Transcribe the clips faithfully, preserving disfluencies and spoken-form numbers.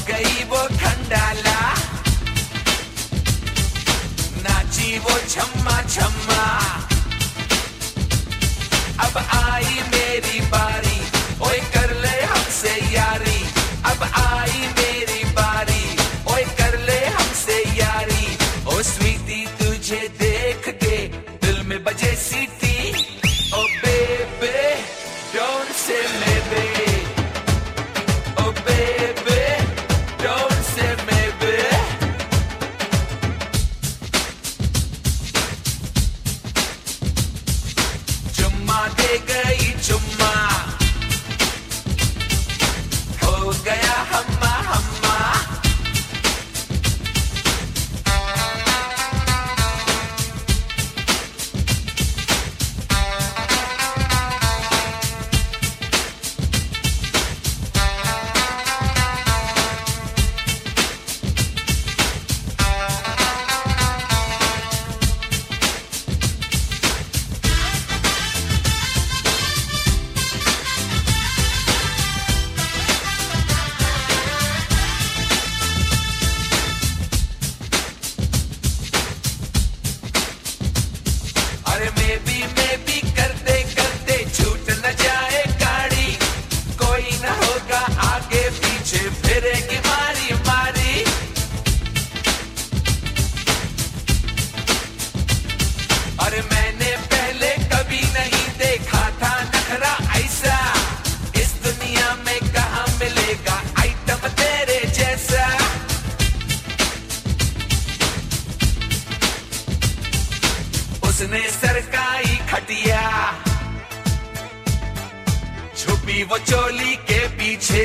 गई वो खंडाला, नाची वो छम्मा छम्मा। अब आई मेरी बारी, ओए कर ले हमसे यारी। अब आई मेरी बारी, ओए कर ले हमसे यारी। ओ स्वीटी तुझे देख के दिल में बजे सीटी। ओ बेबे डोंट से मेबे, ओ बेबे डोंट से मेबे। चुम्मा दे गई चुम्मा, हो गया हम्मा हम्मा। अरे मैं भी मैं भी करते करते छूट न जाए गाड़ी। कोई न होगा आगे पीछे, फिरेगी मारी मारी। अरे मैंने पहले कभी नहीं देखा था नखरा ऐसा। इस दुनिया में कहाँ मिलेगा आइटम तेरे जैसा। उसने सरकाई खटिया, छुपी वो चोली के पीछे।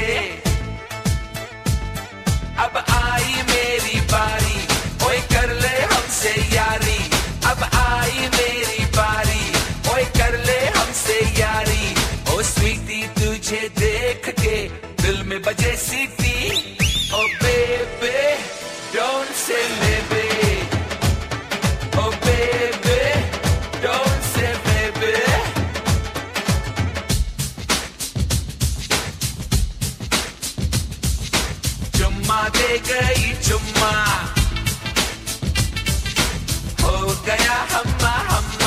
अब आई मेरी बारी, ओए कर ले हमसे यारी। अब आई मेरी बारी, ओए कर ले हमसे यारी। ओ स्वीटी तुझे देख के दिल में बजे सीटी। ओ बेबे डोंट से मेबे, ओ बेबे डोंट से मेबे। चुम्मा दे गई चुम्मा, हो गया हम्मा हम्मा।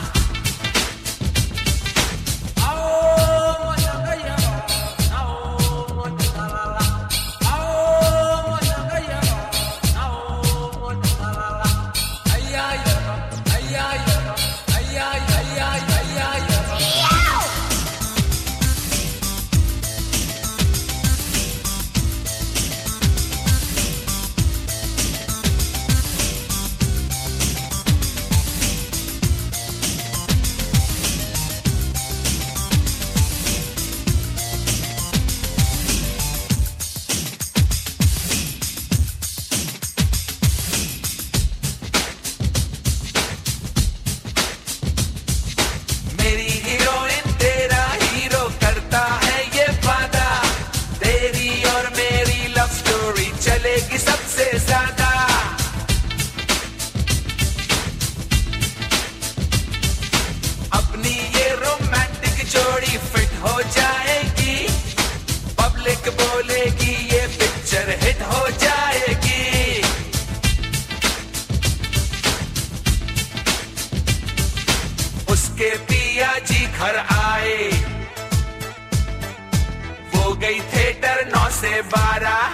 मेरी हीरोइन तेरा हीरो करता है ये वादा। तेरी और मेरी लव स्टोरी चलेगी सबसे ज्यादा। अपनी ये रोमांटिक जोड़ी फिट हो जाएगी। पब्लिक बोलेगी ये पिक्चर हिट हो जाएगी। उसके पिया जी घर आए, वो गई थिएटर नौ से बारह।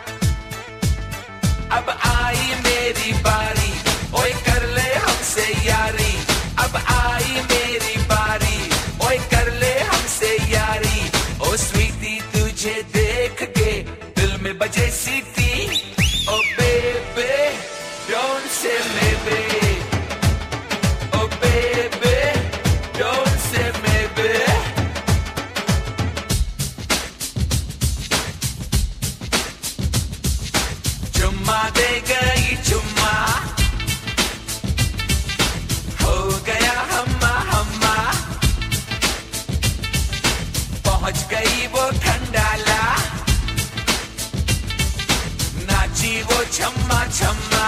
अब आई मेरी बारी, ओए कर ले हमसे यारी। अब आई मेरी बारी, ओए कर ले हमसे यारी। ओ स्वीटी तुझे देख के दिल में बजे सीटी। ओ बेबे डोंट से मेबे, ओ बेबे डोंट से मेबे। चुम्मा दे गई चुम्मा, हो गया हम्मा हम्मा। पहुंच गई वो खंडाला, नाची वो छम्मा छम्मा।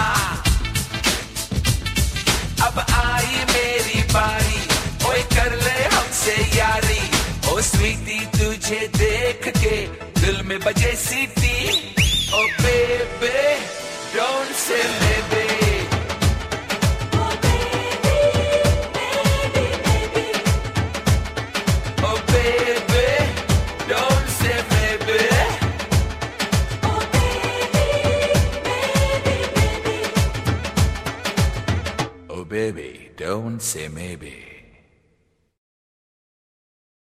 अब आई मेरी बारी, ओए कर ले हमसे यारी। ओ स्वीटी तुझे देख के दिल में बजे सीटी। Oh baby, don't say maybe. Oh baby, baby, baby. Oh baby, don't say maybe. Oh baby, baby, baby. Oh baby, don't say maybe.